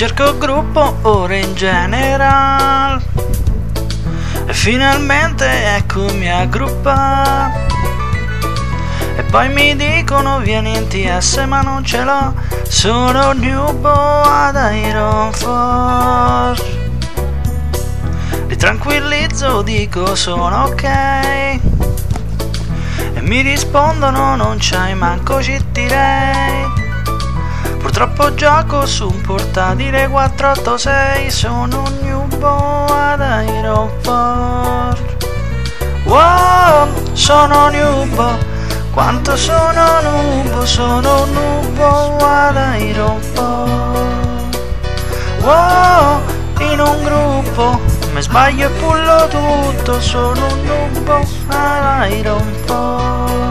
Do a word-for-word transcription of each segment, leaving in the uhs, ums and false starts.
cerco gruppo ora in general e finalmente eccomi a gruppa. E poi mi dicono vieni in T S ma non ce l'ho, sono Newbo ad Ironforce. Li tranquillizzo, dico sono ok e mi rispondono non c'hai manco C T Ray. Purtroppo gioco su un portatile quattrocentottantasei, sono un Newbo ad Ironforce. Wow, sono Newbo, quanto sono Newbo, sono un Newbo ad Ironforce. Wow, in un gruppo mi sbaglio e pullo tutto, sono un Newbo ad Ironforce.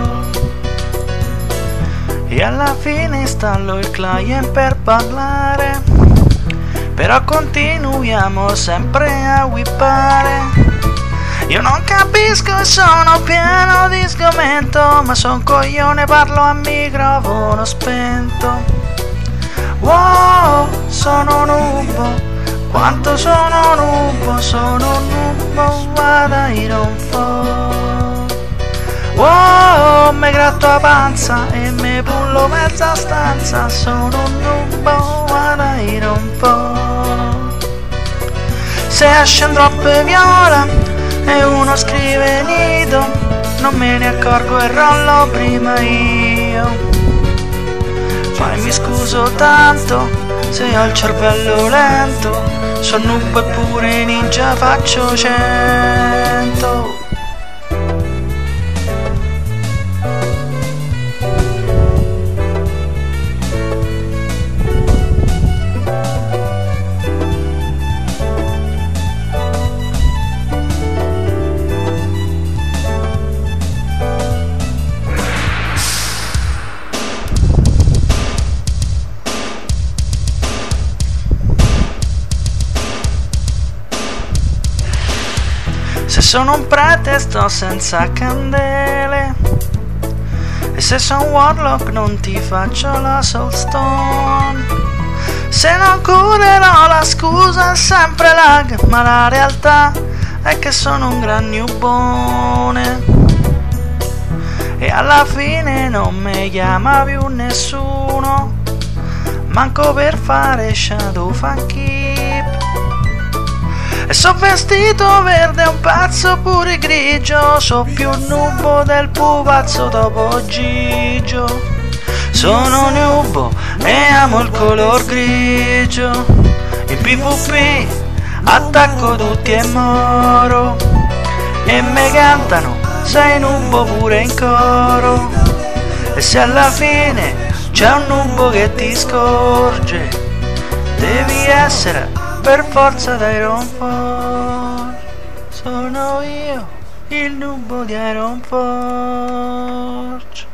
E alla fine installo il client per parlare, però continuiamo sempre a whippare. Io non capisco e sono pieno di sgomento, ma son coglione, parlo a microfono spento. Wow, sono Newbo, quanto sono Newbo, sono Newbo ad Ironforce. Wow, me gratto la panza e me pullo mezza stanza, sono un Newbo ad Ironforce. Se esce un drop viola e uno scrive nido, non me ne accorgo e rollo prima io. Poi mi scuso tanto se ho il cervello lento, sono Newbo e pure ninja faccio cento. Se sono un prete sto senza candele, e se sono warlock non ti faccio la soulstone. Se non curerò la scusa è sempre lag, ma la realtà è che sono un gran newbone. E alla fine non mi chiama più nessuno, manco per fare shadow fan keep. E so vestito verde un pazzo pure grigio, so più Newbo del pupazzo dopo Gigio. Sono Newbo e amo il color grigio, in PvP attacco tutti e moro, e me cantano sei Newbo pure in coro. E se alla fine c'è un Newbo che ti scorge, devi essere per forza di Ironforce. Sono io, il Newbo di Ironforce.